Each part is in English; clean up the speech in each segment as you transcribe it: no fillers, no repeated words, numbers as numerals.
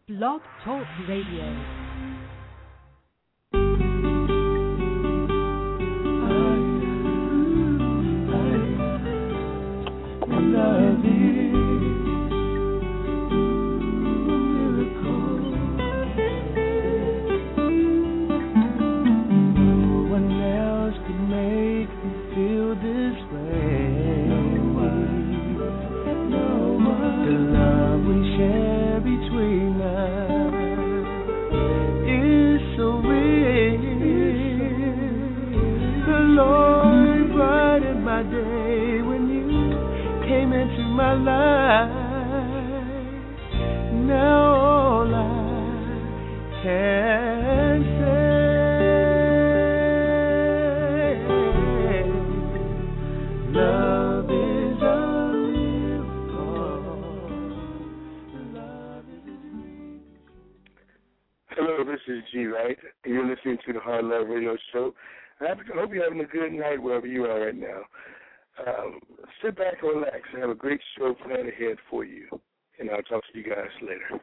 Blog Talk Radio. I hope you're having a good night wherever you are right now. Sit back and relax. I have a great show planned ahead for you, and I'll talk to you guys later.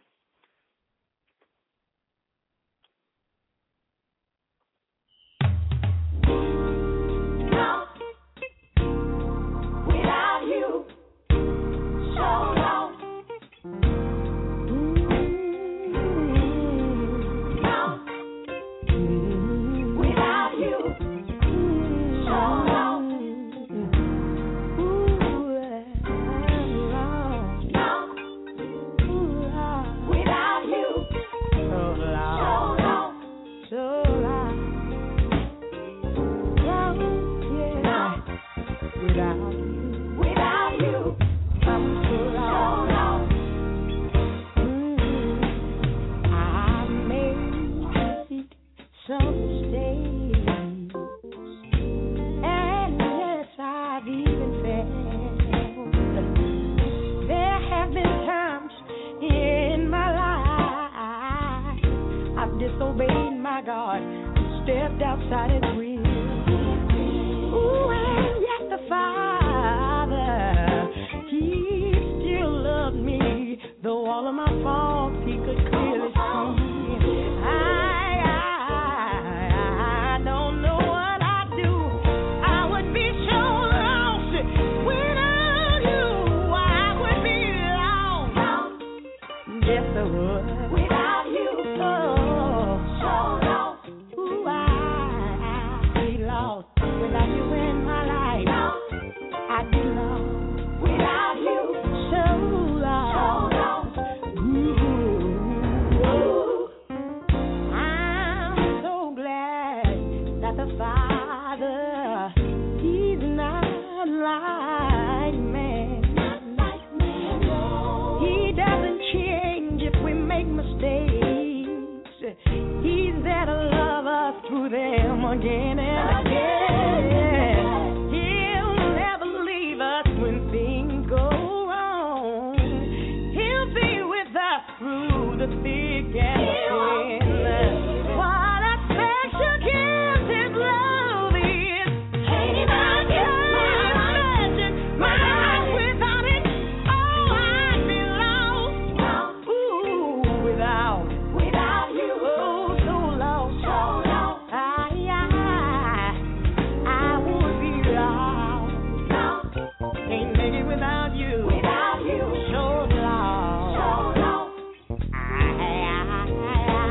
Without you, so long.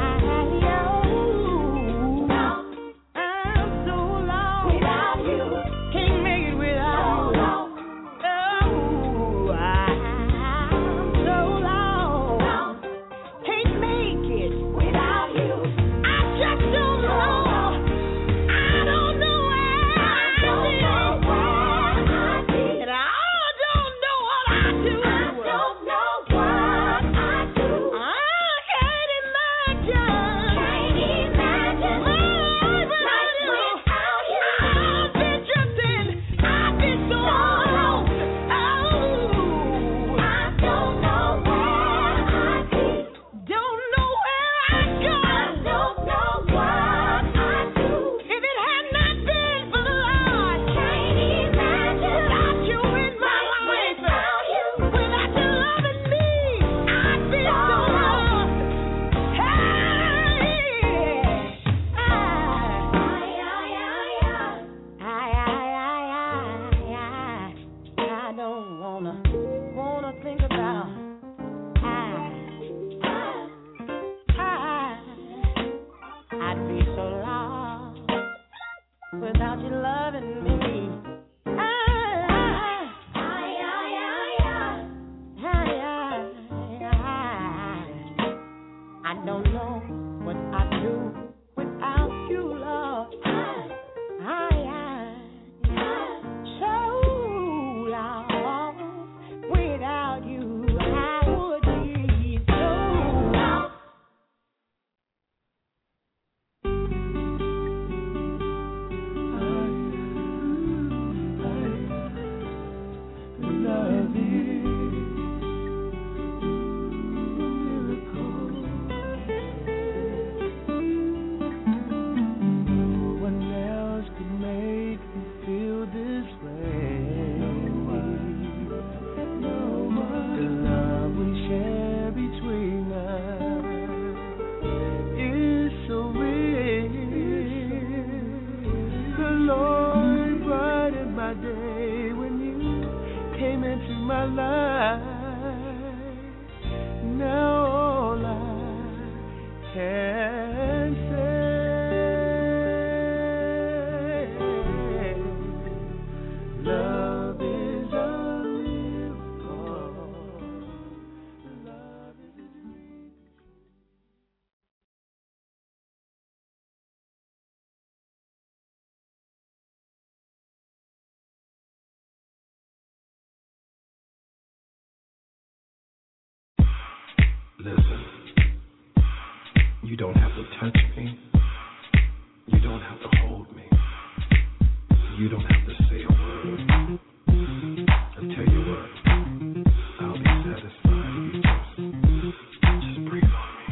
Listen, you don't have to touch me. You don't have to hold me. You don't have to say a word. I'll tell you what, I'll be satisfied if you just breathe on me.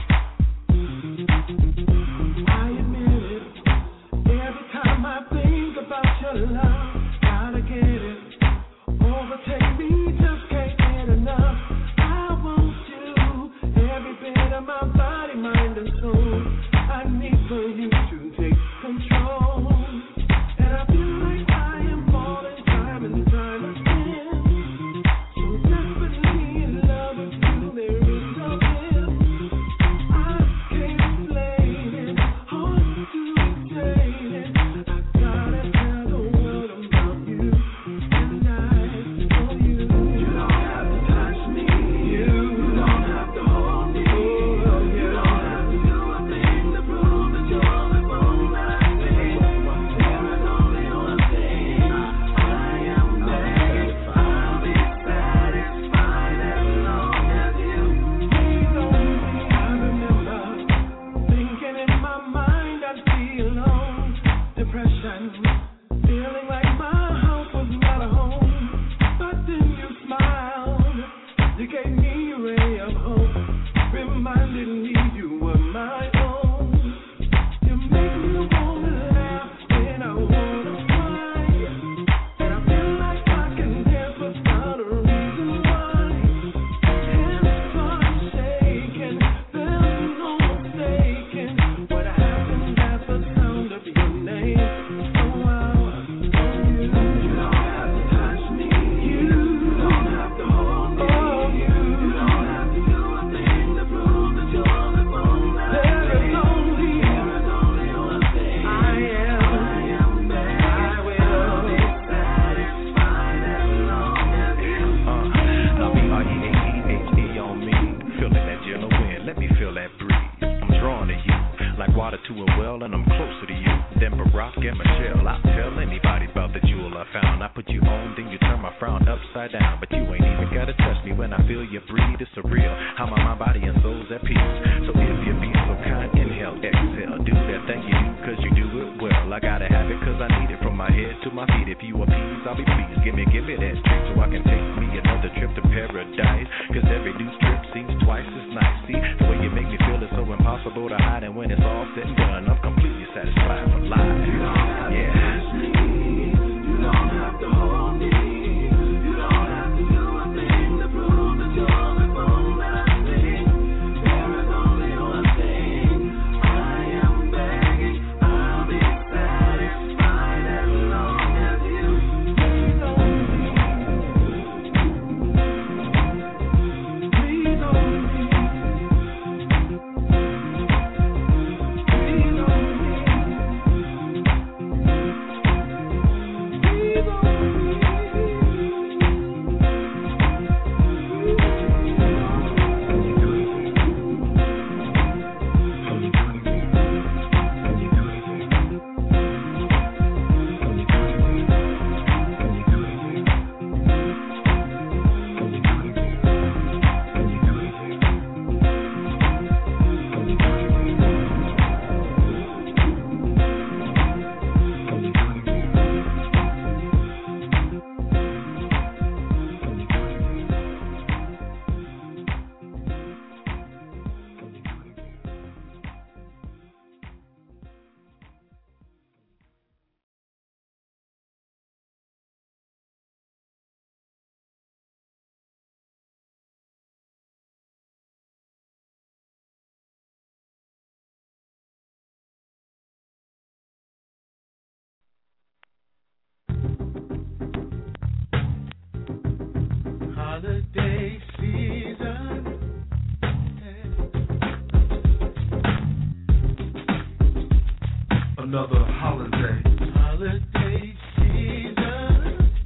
I admit it, every time I think about your love, gotta get it, overtake me, just can't get enough. I want you, every bit of my body, mind and soul. I need for you to take control. And I feel like I am falling time and time again. So desperately in love with you, there is no end. I can't explain it, hard to explain it. I gotta tell the world about you, and I know you. You don't have to touch me. You don't have to hold me. You don't have to do a thing to prove that you're the one that I need. There is only one thing I am begging. I'll be satisfied as long as you breathe on me. I remember thinking in my mind I'd be alone. Depression, feeling like my house was not a home. But then you smiled, you gave me a ray of hope, reminded me you were my own. You make me wanna laugh when I wanna cry, and I feel like I can dance without a reason why. Hands start shaking, there's no mistaking what happens at the sound of your name. Oh, I want you. You don't have to touch me. You don't have to hold me. Oh, you don't have to do a thing to prove that you're the one that I need. There is only one thing I am begging. I will be satisfied as long as you. Now B-R-E-A-E-H-E on me, feeling that gentle wind, let me feel that breeze. I'm drawn to you, like water to a well, and I'm closer to you than Barack and Michelle. I'll tell anybody about the jewel I found. I put you on, then you turn my frown upside down, but you ain't even gotta touch me when I feel you breathe. It's surreal, how my mind, body, and soul's at peace. So if you be so kind, inhale, exhale, do that thing you do, cause you do it well. I gotta have it cause I need it, from my head to my feet. If you appease, I'll be pleased. Give me that treat so I can take me another trip to paradise. Cause every new trip seems twice as nice. See, the way you make me feel is so impossible to hide. And when it's all said and done, I'm completely satisfied for life. Yeah. You don't have to hold me. You don't have to do a thing to prove that you're the one that I need. There is only one thing I am begging. I'll be satisfied as long as you breathe on me. Breathe on me. Breathe on me. Holiday season. Another holiday. Holiday season.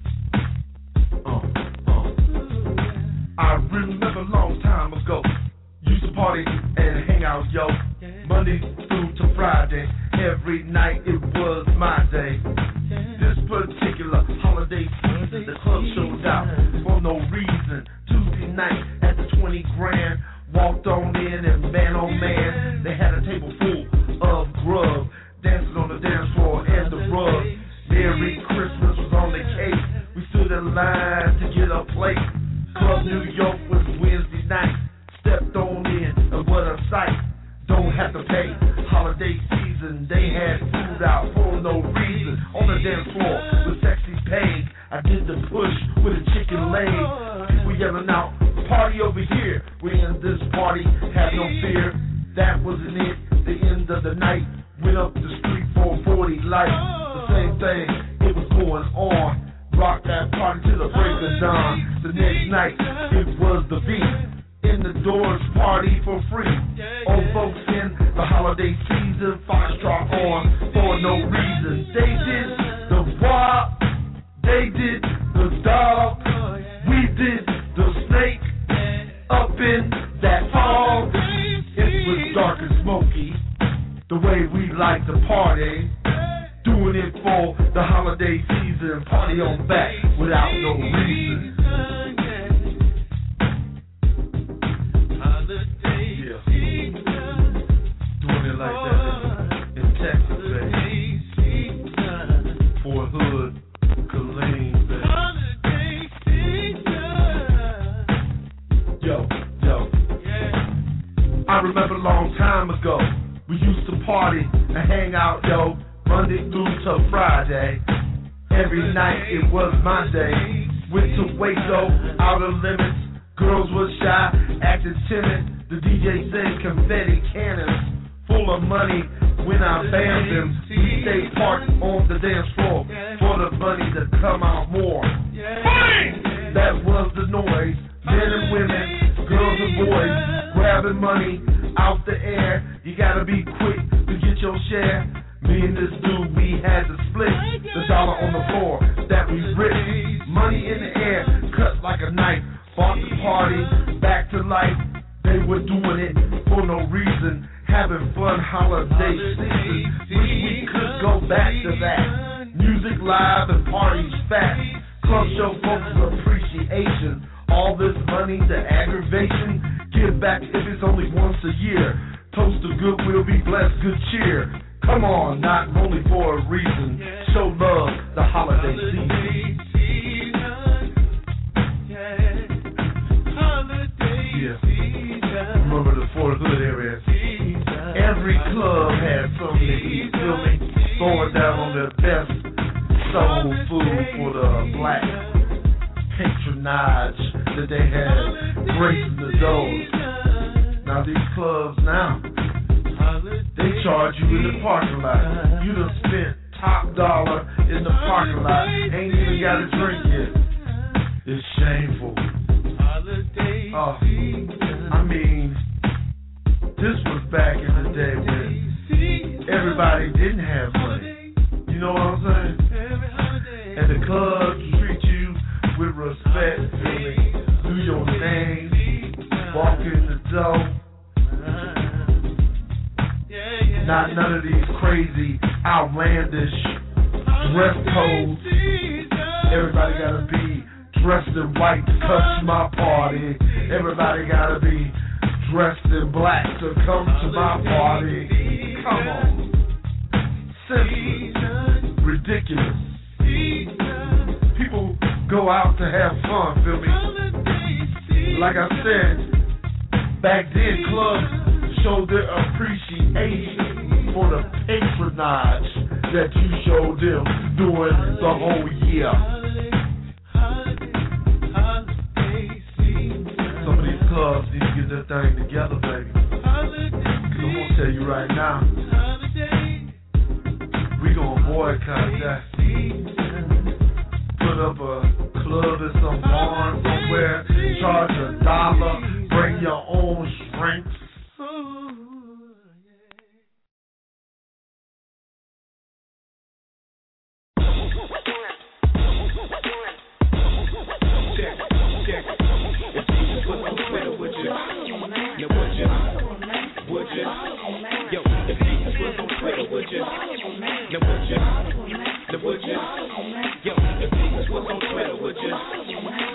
I remember a long time ago, used to party and hang out, yo. Monday through to Friday, every night it was my day. This particular holiday season, the club showed out for no reason. Tuesday night at the 20 Grand, Walked on in and man oh man, they had a table full of grub, dancing on the dance floor and the rug. Merry Christmas was on the cake. We stood in line to get a plate. Club New York was Wednesday night. Stepped on in and what a sight. Don't have to pay. Holiday season, they had food out for no reason. On the dance floor with sexy Paige, I did the push with a chicken leg. People yelling out, party over here. We in this party, have no fear. That wasn't it, the end of the night. Went up the street for 40 lights. The same thing, it was going on. Rock that party to the break of dawn. The next night, it was the beat. In the doors, party for free. Old folks in the holiday season, Foxtrot on for no reason. They did the wop, they did the dog, we did the snake. Up in that fog, it was dark and smoky. The way we like to party, doing it for the holiday season. Party on back without no reason. Like that in Texas, baby. Fort Hood, Killeen, baby. Yo. I remember a long time ago, we used to party and hang out, yo, Monday through to Friday. Every night it was my day. Went to Waco, out of limits. Girls was shy, acted timid. The DJ said confetti cannons. Full of money when I banned them. We stayed parked on the dance floor for the money to come out more. Bang! That was the noise. Men and women, girls and boys, grabbing money out the air. You gotta be quick to get your share. Me and this dude, we had to split the dollar on the floor that we ripped. Money in the air, cut like a knife. Bought the party back to life. They were doing it for no reason. Having fun holiday season. Wish we could go back to that. Music live and parties fat. Club show folks appreciation. All this money to aggravation. Give back if it's only once a year. Toast to goodwill, be blessed, good cheer. Come on, not only for a reason. Show love the holiday season. Yeah. Remember the Fort Hood area. Every club had something to eat, feel me? Throwing down on their best soul food for the black patronage that they had gracing the doors. Now these clubs now, they charge you in the parking lot. You done spent top dollar in the parking lot, ain't even got a drink yet. It's shameful. I mean, this was back in the day when everybody didn't have money. You know what I'm saying? And the clubs treat you with respect, really. Do your name, walk in the door. Not none of these crazy, outlandish dress codes. Everybody gotta be dressed in white to touch my party. Everybody gotta be dressed in black to come to my party. Come on. Senseless. Ridiculous. People go out to have fun, feel me? Like I said, back then clubs showed their appreciation for the patronage that you showed them during the whole year. Some of these clubs need to get their thing together, baby. Cause I'm gonna tell you right now, we gonna boycott that. Put up a club in some barn somewhere, charge $1, bring your own shrinks. Yo, if Jesus was on Twitter, would you? Now would you? Now would you? Yo, if Jesus was on Twitter, would you?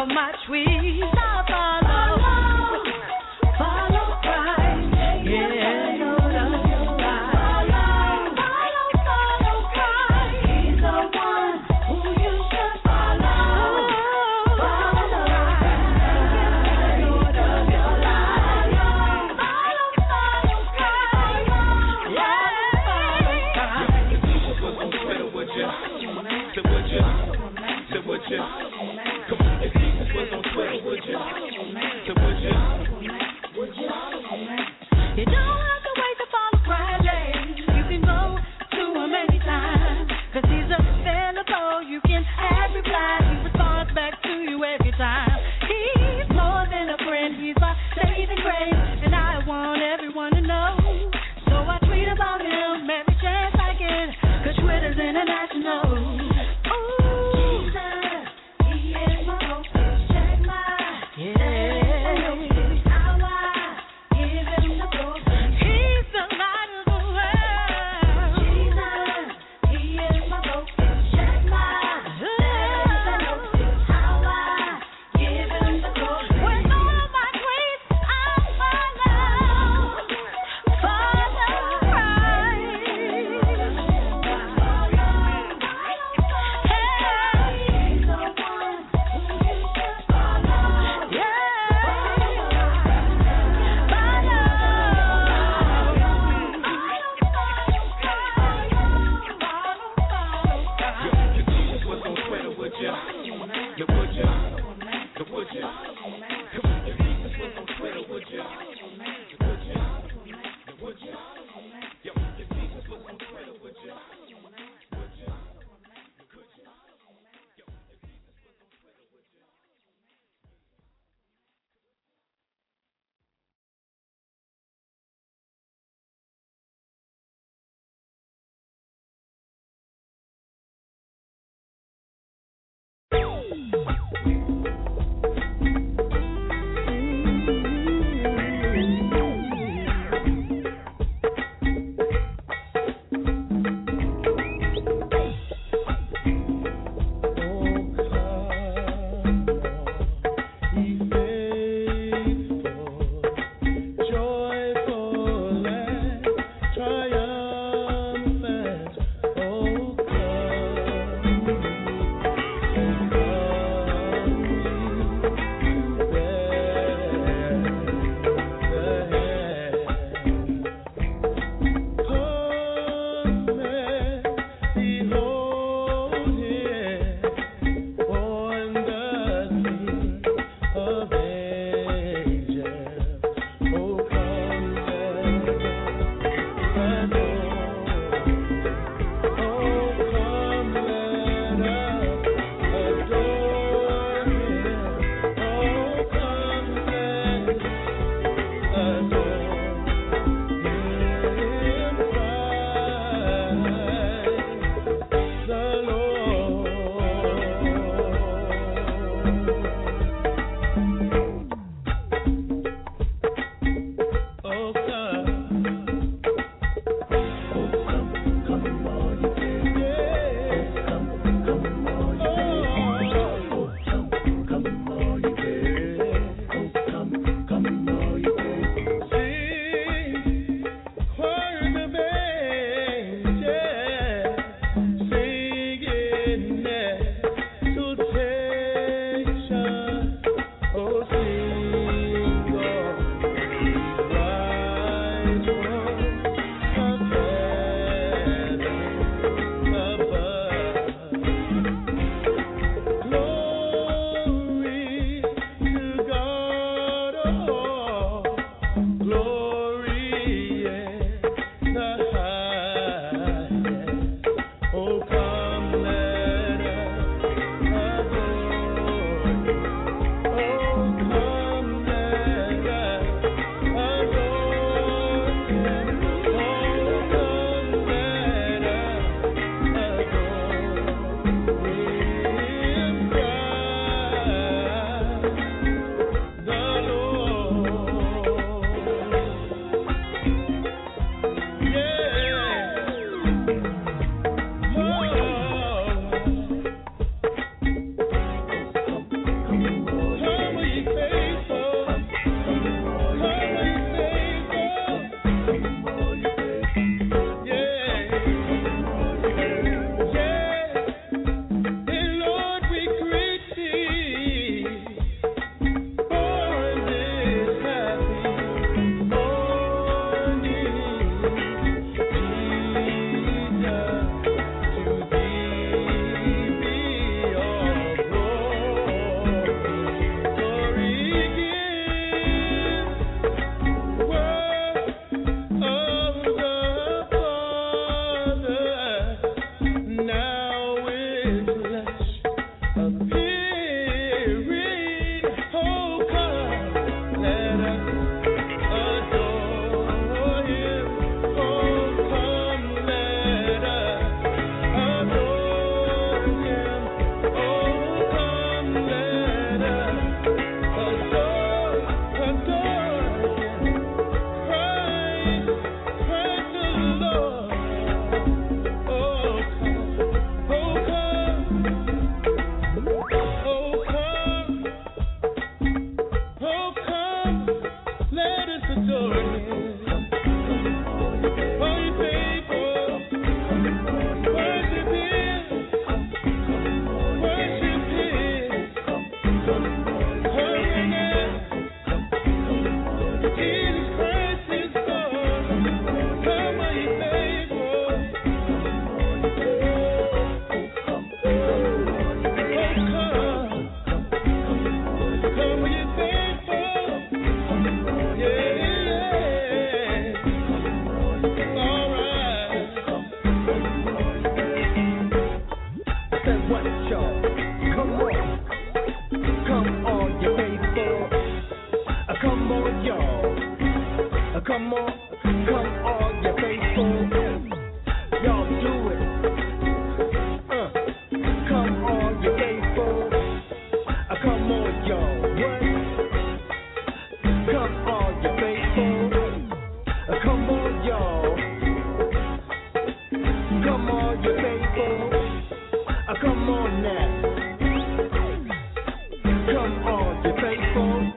Salvation. Come on, you faithful.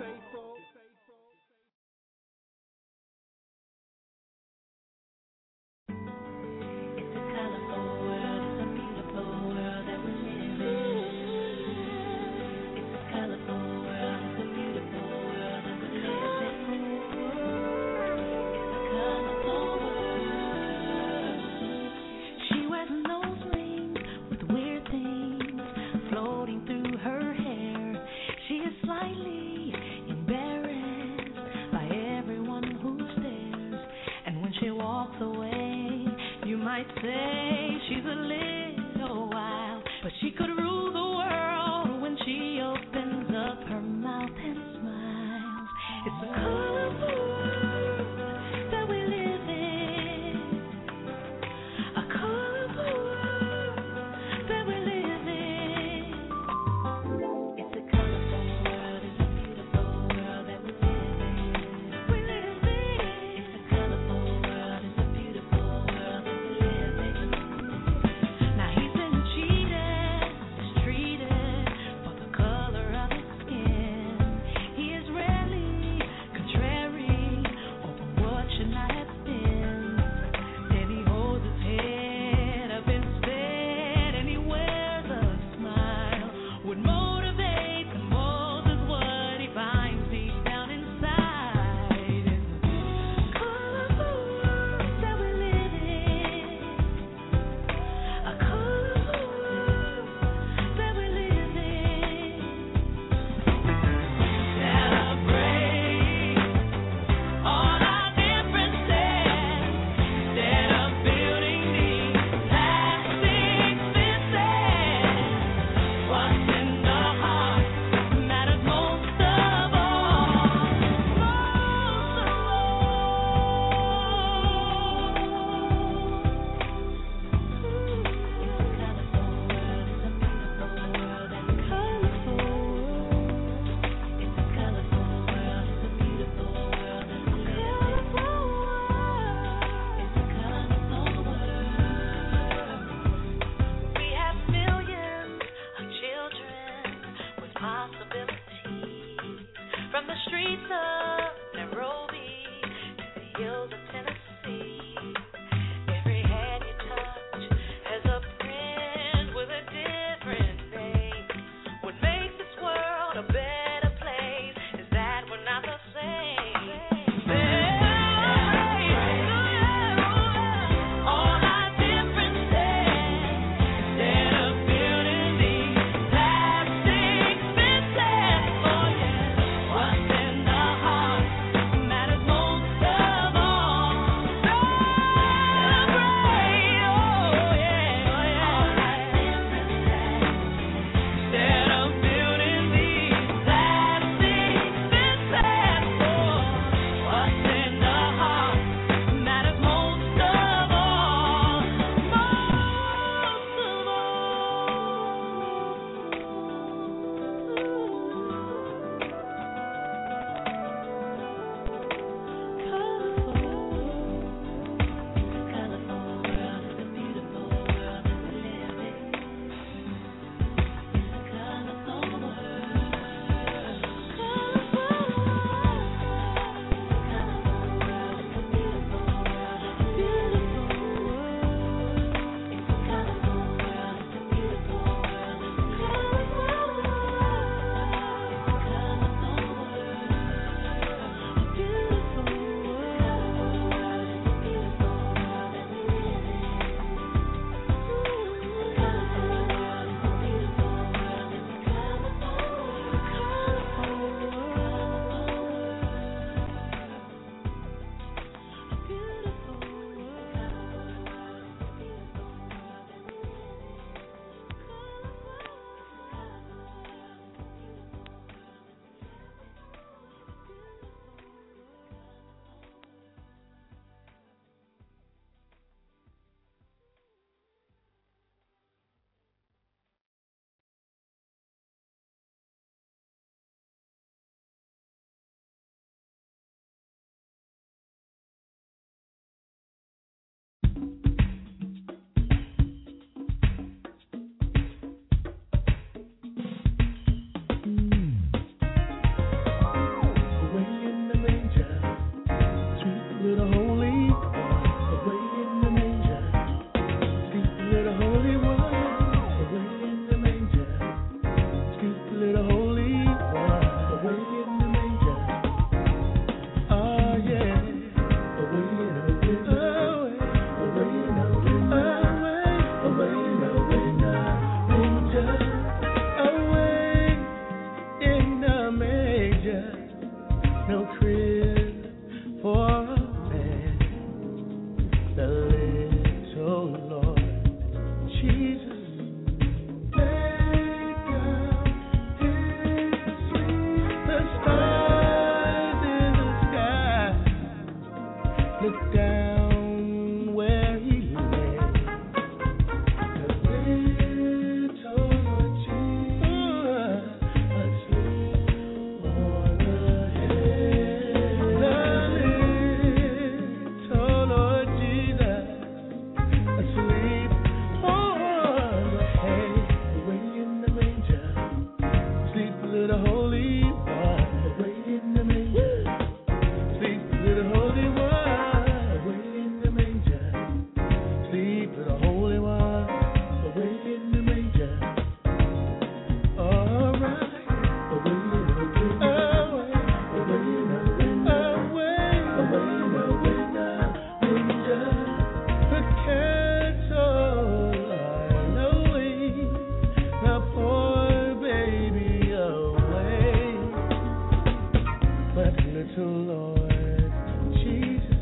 What's in the heart? no crib for a man. The little Lord Jesus laid down his sleep. The stars in the sky look down where he lay. The little Lord Jesus asleep on the hay. The little Lord Jesus asleep on the hay. Away in the manger, sleep little holy one. Away in the manger, sleep little holy one. Away in the manger, sleep little holy one. Away in the manger. All right. Away in the manger. Away in the manger. The cattle are lowing, the poor baby away. But little Lord Jesus,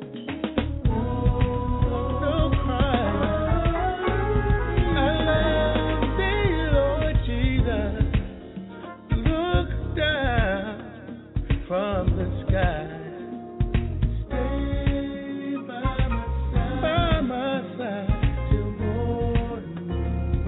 no cry. I love thee, Lord Jesus. Look down from the sky. Stay by my side till morning.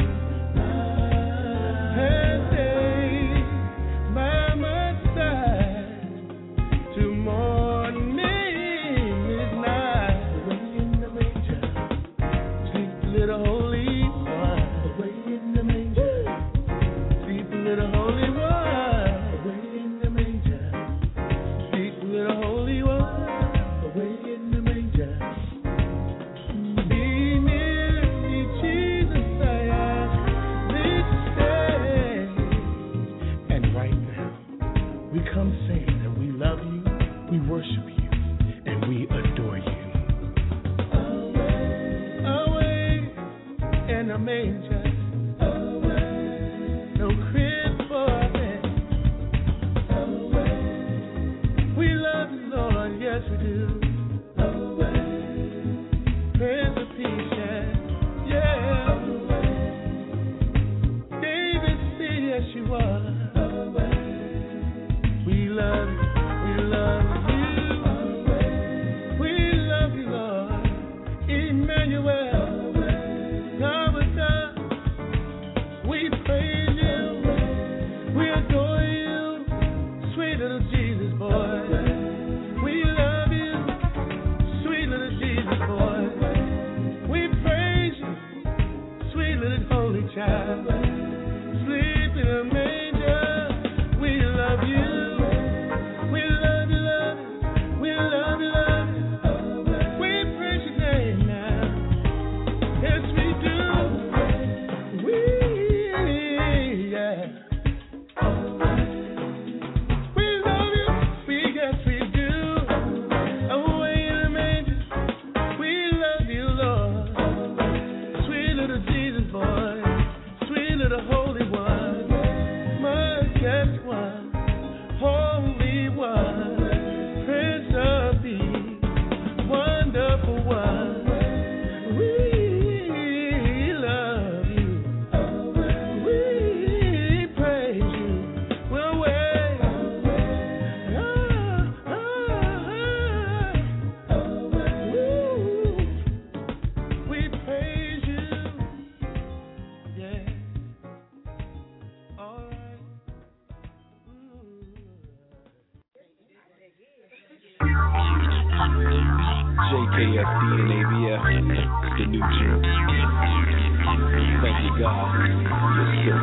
And stay by my side till morning is nigh. Away in the manger, sleep little holy one. Away in the manger, sleep little holy one. Away in the manger, sleep little holy one. Away in the manger. Be near me, Jesus, I ask thee to stay. And right now, we come saying that we love you, we worship you, and we adore you. Away in the manger. No crib for a man. We love you, Lord, yes we do. Prince of Peace, yeah. David, see, yes you are. We love you, we love you, Lord. Emmanuel, God with us. We praise you, we adore you, sweet little Jesus boy. We love you, sweet little Jesus boy. We praise you, sweet little holy child. Sleep in a manger. We love you, we love you, love you. We love you, love you. We praise your name now. Yes, we do. Yeah. We love you, yes we do. Away in the manger, we love you, Lord. Sweet little Jesus boy, sweet little holy one, majestic one, holy one, Prince of Peace, wonderful one. We love you. We praise you. We'll wait. We praise you. Yeah. All right. JKFD and ABF, the new gym. Thank you, God. You're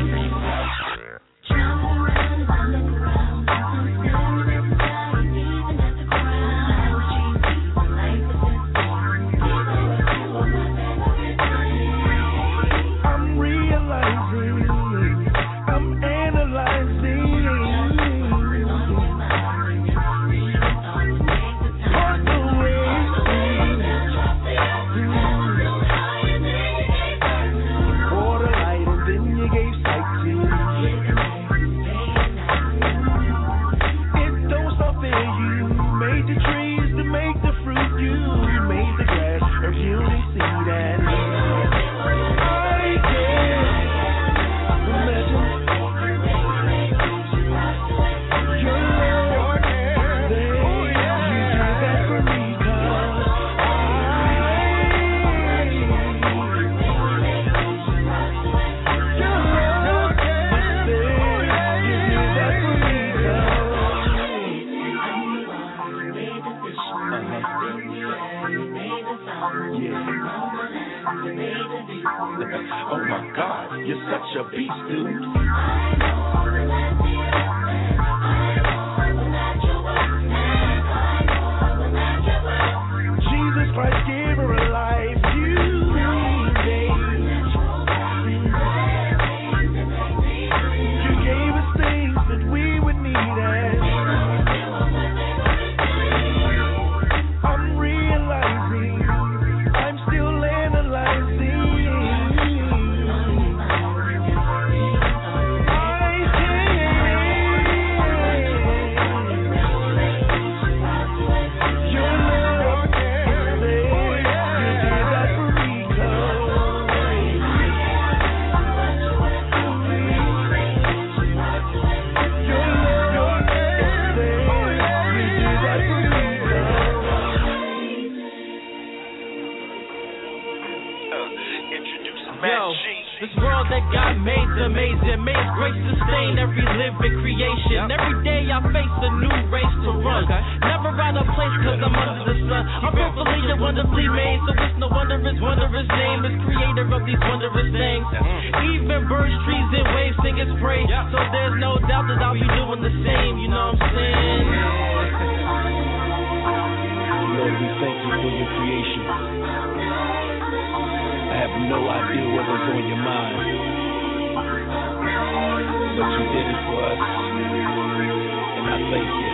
I'm realizing, I'm analyzing. What the way water light and then you gave sight to streets do. Jesus Christ gave her a life you need. You gave us things that we would need. I'm realizing I'm still analyzing. This world that God made's amazing. May His grace sustain every living creation. Every day I face a new race to run. Never out of place cause I'm under the sun. I'm fearfully and wonderfully made, so it's no wonder His wondrous name is creator of these wondrous things. Even birds, trees, and waves sing His praise. So there's no doubt that I'll be doing the same. You know what I'm saying? Lord, we thank you for your creation. I have no idea what was on your mind, but you did it for us, and I thank you.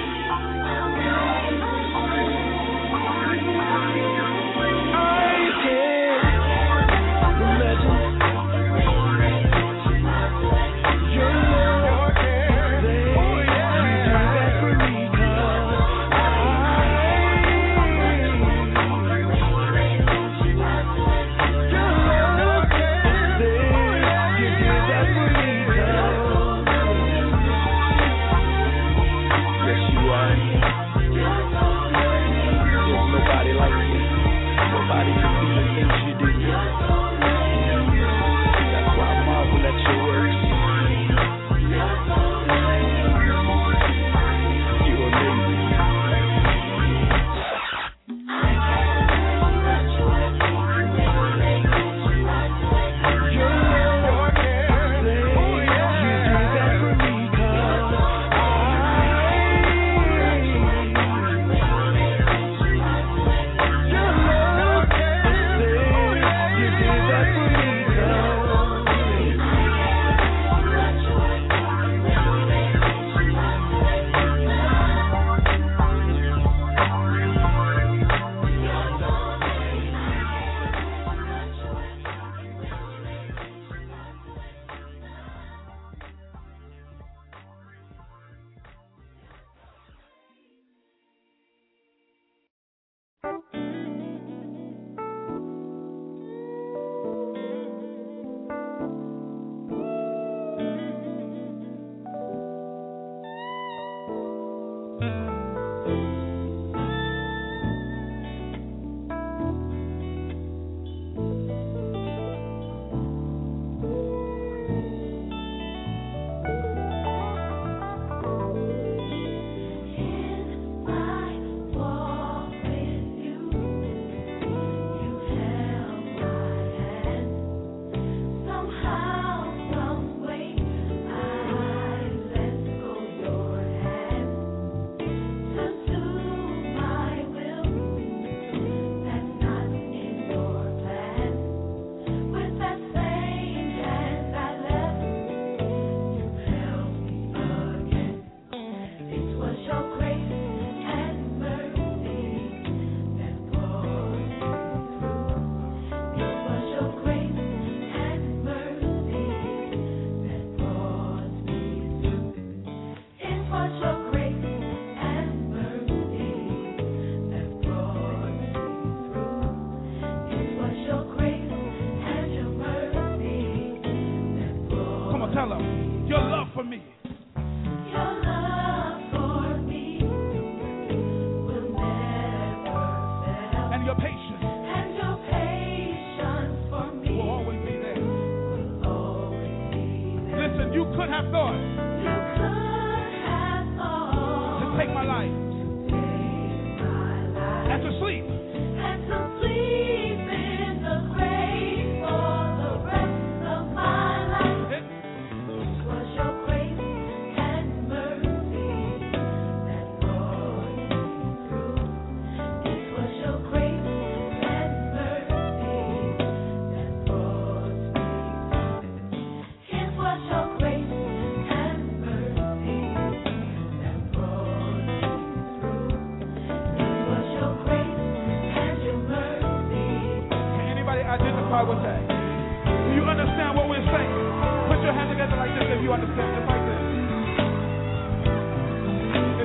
I can't imagine your love that you did that for me, 'cause yes,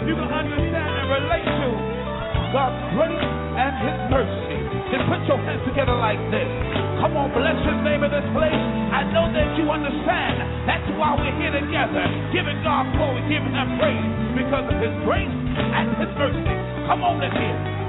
you can understand and relate to God's grace and His mercy. Then put your hands together like this. Come on, bless His name in this place. I know that you understand. That's why we're here together, giving God glory, giving Him praise because of His grace and His mercy. Come on, let's hear it.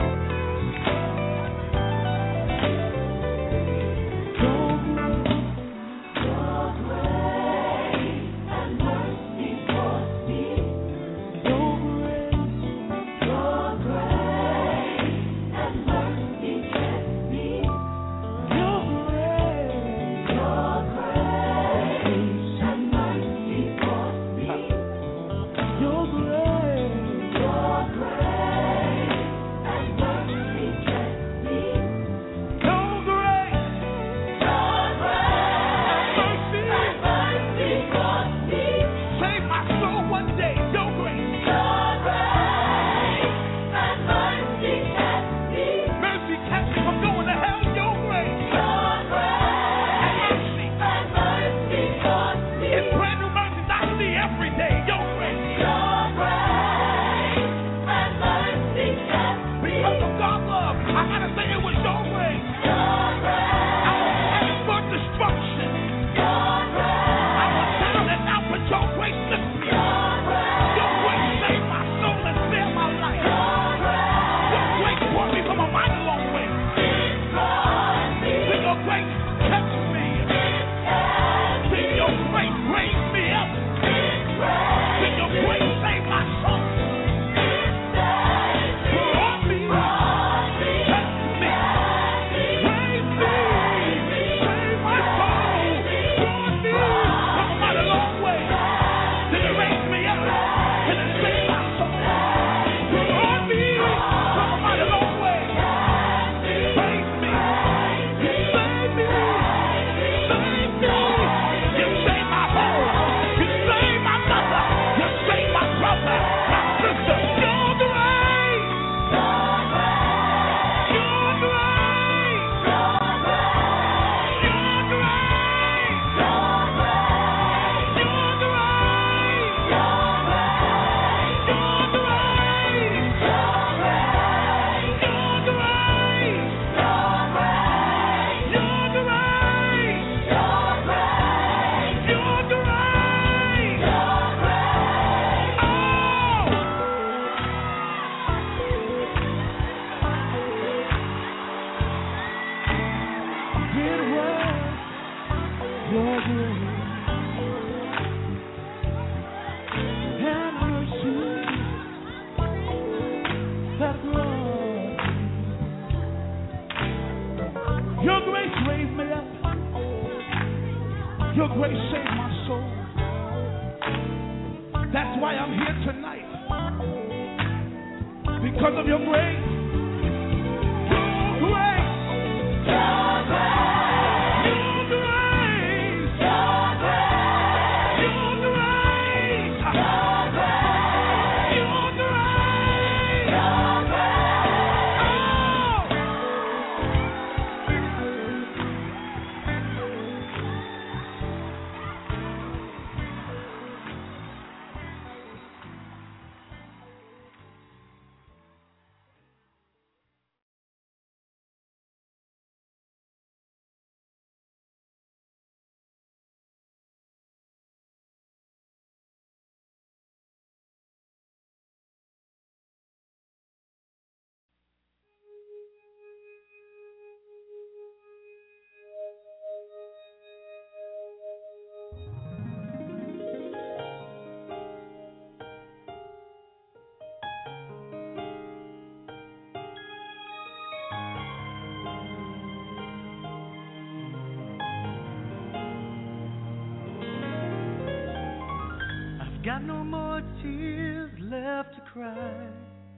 Got no more tears left to cry,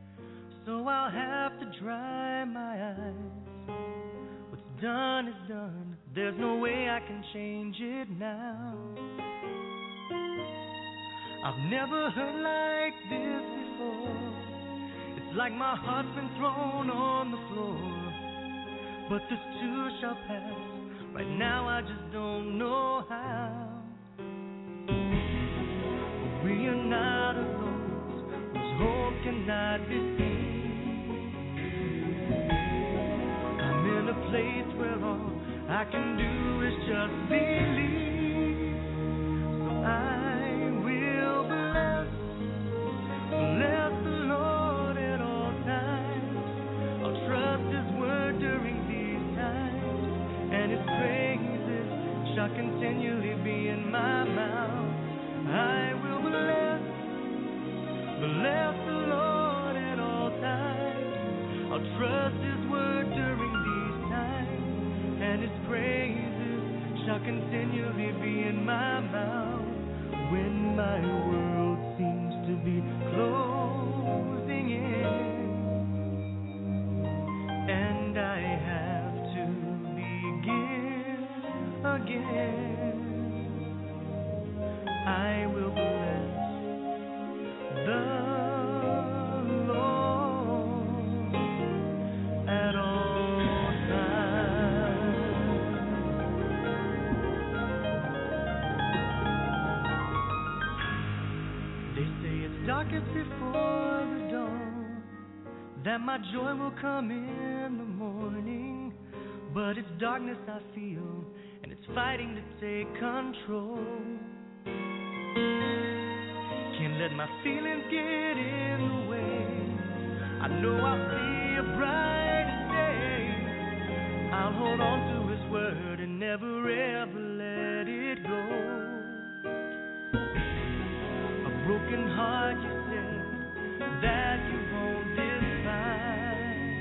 so I'll have to dry my eyes. What's done is done, there's no way I can change it now. I've never hurt like this before. It's like my heart's been thrown on the floor. But this too shall pass, right now I just don't know how. We are not alone, who's not deceive. I'm in a place where all I can do is just believe. So I will bless the Lord at all times. I'll trust His word during these times, and His praises shall continually be in my mouth. I will bless the Lord at all times. I'll trust His word during these times, and His praises shall continually be in my mouth. When my world seems to be closing in, and I have to begin again, I will bless the Lord at all times. They say it's darkest before the dawn, that my joy will come in the morning. But it's darkness I feel, and it's fighting to take control. Can't let my feelings get in the way. I know I'll see a brighter day. I'll hold on to His word and never ever let it go. A broken heart, you said, that you won't despise.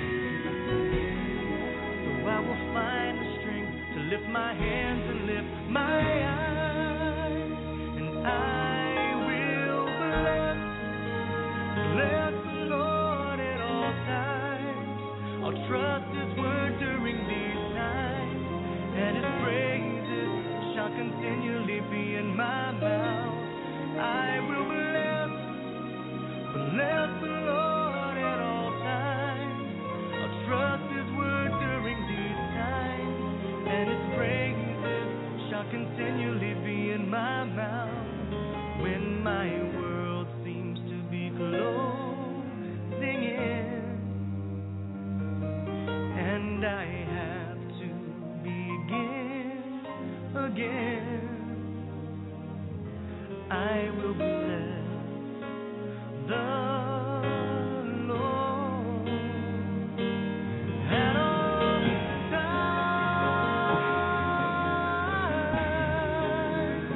So I will find the strength to lift my hands and lift my eyes, and I will bless the Lord at all times. I'll trust His word during these times, and His praises shall continually be in my mouth. I will bless the Lord at all times. I'll trust His word during these times, and His praises shall continually be in my mouth. When my world seems to be closing in, and I have to begin again, I will bless the Lord at all times.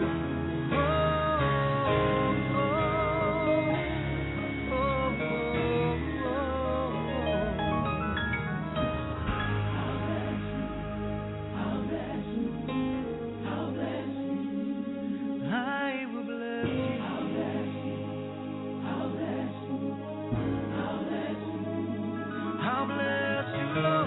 I'll bless you. I will bless you. I'll bless you, Lord.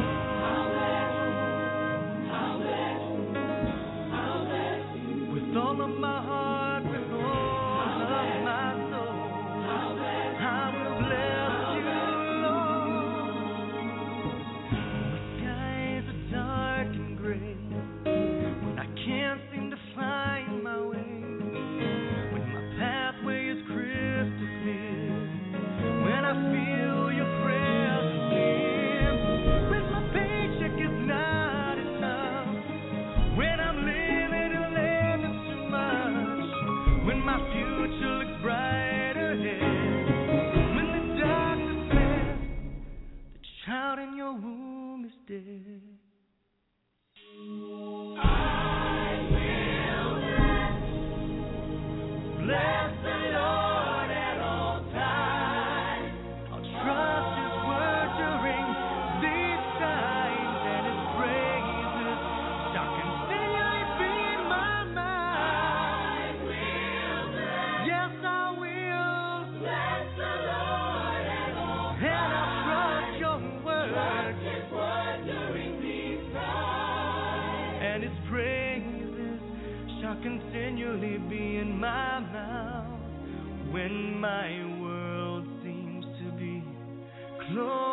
With all of my heart, with all of my soul, I will bless you, Lord. When skies are dark and gray, when I can't seem to find my way, when my pathway is crystal clear, when I feel your presence near, when my paycheck is not enough, when I'm living too much, when my future looks bright ahead, when the doctor says the child in your womb is dead. Bless the Lord at all times. I'll trust His word during these times, and His praises shall continually be in my mouth. Yes, I will bless the Lord at all times, and I'll trust Your word during these times, and His praises shall continually be in my mouth. When my world seems to be closed